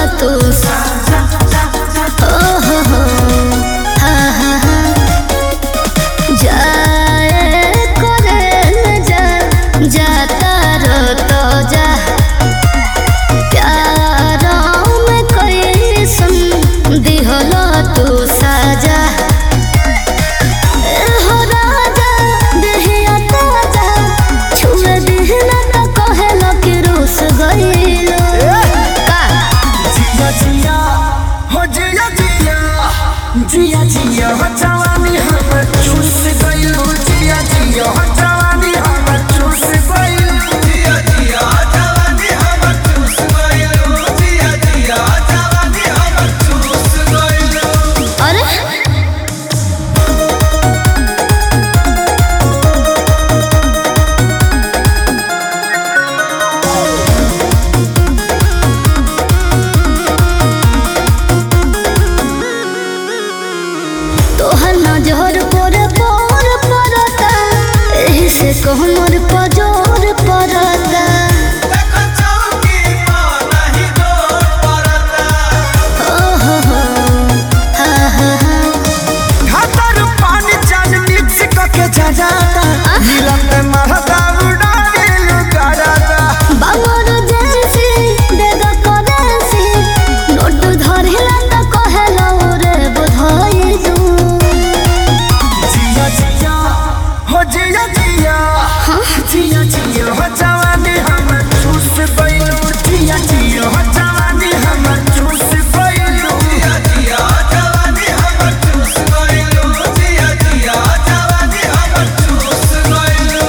तू जाता रो तो जा प्यार में कोई सुन दिहलो तू साजा हो राजा देहिया ताजा छुए दिहना तो कहेलो कि रूस गइलो का जिया जिया हो जिया जिया जिया जिया हो जवानी हमर चूस गइलो जिया जिया हो जवानी हमर चूस गइलो जिया जिया हो जवानी हमर चूस गइलो जिया जिया हो जवानी हमर चूस गइलो। अरे तोहर नजर पर पड़ता एही से कहमर पजोर पड़ता देखो चौकी पर नहीं जोर पड़ता हो हा हा हा घाटर पानी जान मिक्स करके जाता मिलन में महदा उड़ा गेलु कराता बांगर जैसी देगा करेंसी नोट धरला त कहेला रे बुधाइलू जिया जिया हो जिया जिया जिया जिया हो जवानी हमर चूस गइलु जिया जिया हो जवानी हमर चूस गइलु जिया जिया हो जवानी हमर चूस गइलु जिया जिया हो जवानी हमर चूस गइलु।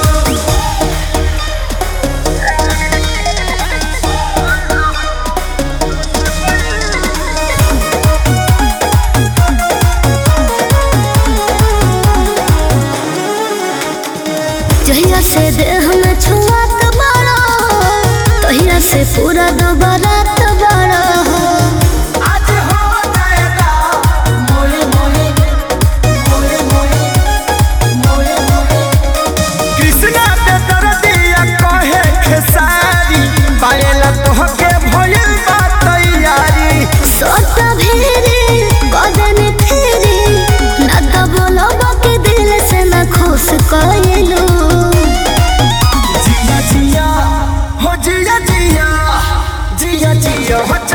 जहिया से देह में छुआत बड़ा तहिया से पूरा दोबारात बड़ा आज हो जाएगा मोए मोए मोए मोए मोए मोए कृष्णा पे दर्दिया कहे खेसारी पायला तोहके भइल बा तैयारी सोत भेरी कदन फेरी ना तो बोलो बाकी दिल से ना खुश कइलू जिया जिया हो जिया जिया जिया जिया हो